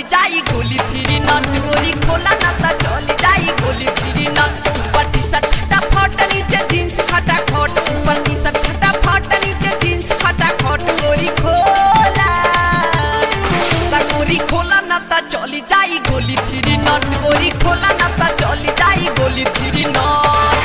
जाई गोली थ्री नट गोरी खोला ना ता चली जाई गोली थ्री नट ऊपर टी शर्ट फटाफट नीचे जींस खटाखट ऊपर टी शर्ट फटाफट नीचे जींस खटाखट गोरी खोला ना ता चली जाई गोली थ्री नट गोरी खोला ना ता चली जाई गोली थ्री नट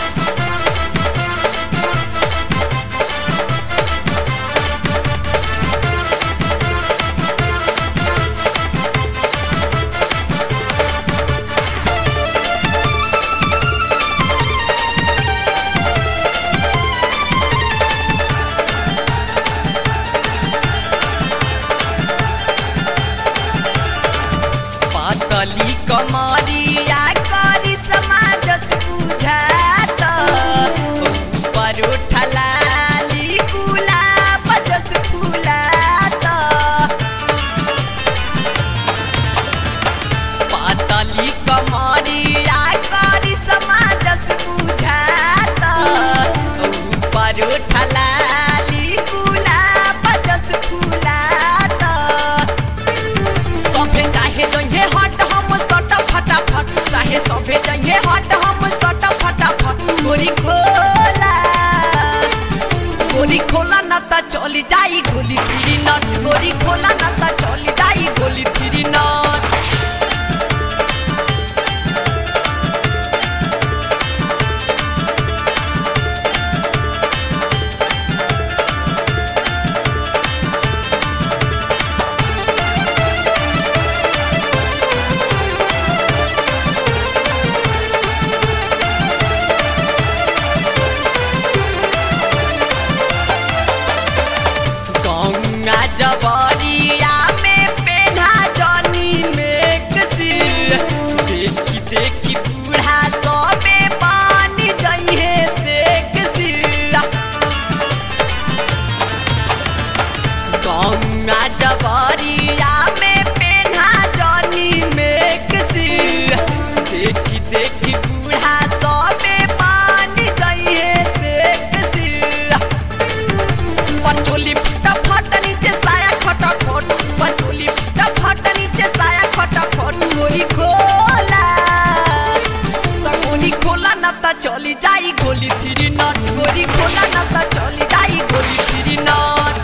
पातली कमरिया करी समाजस बुझात ऊपर उठलाली गुलाब जस फुलात पातली कमरिया करी समाजस बुझात ऊपर उठलाली गुलाब जस फुलात सभे चाहे जइहे हट हम सट फटाफट चाहे सभे जइहे हट हम सट फटाफट गोरी खोला ना ता चली जाई गोली थ्री नट गोरी खोला ना ता चली जाई गोली थ्री नट जबरिया में पेन्हा जनी में कसी देखी देखी बूढ़ा सबे पानी जइहे से कसी गंगा जबरिया में पेन्हा जनी में कसी देखी देखी बूढ़ा सबे पानी जइहे से कसी पंचोली फटाफट नीचे साया खटाखट पंचोली फटाफट नीचे साया खटाखट गोरी खोला ना ता चली जाई गोली थ्री नट गोरी खोला ना ता चली जाई गोली थ्री नट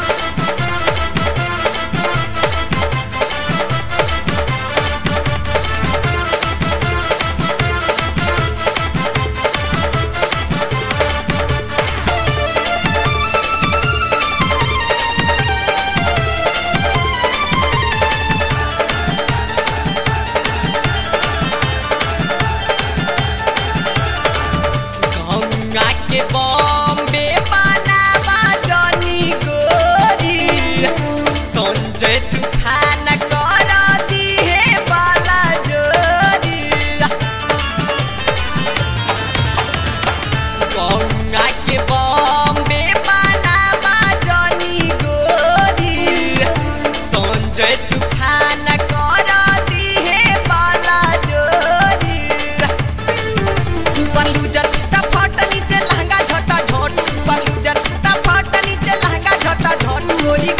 के बॉम्बे बनावा जनी गोरी संजय तूफान कर दी है बाला जोरी गंगा के बॉम्बे बनावा जनी गोरी संजय तूफान कर दी है बाला जोरी ऊपर लूजर फटाफट नीचे लहंगा झटा झट ऊपर लूजर फटाफट नीचे लहंगा झटा झट गोरी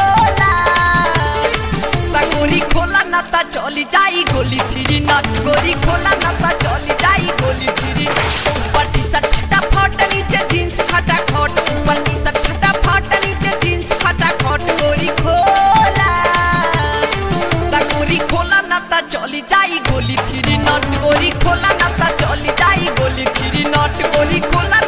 खोला ना ता चली जाई गोली थ्री नट गोरी खोला ना ता चली जाई गोली थ्री ऊपर टी शर्ट फटाफट नीचे जींस खटाखट ऊपर टी शर्ट फटाफट नीचे जींस खटाखट गोरी खोला ना ता चली जाई गोली थ्री नट गोरी खोला ना ता चली जाई गोली थ्री नट गोरी खोला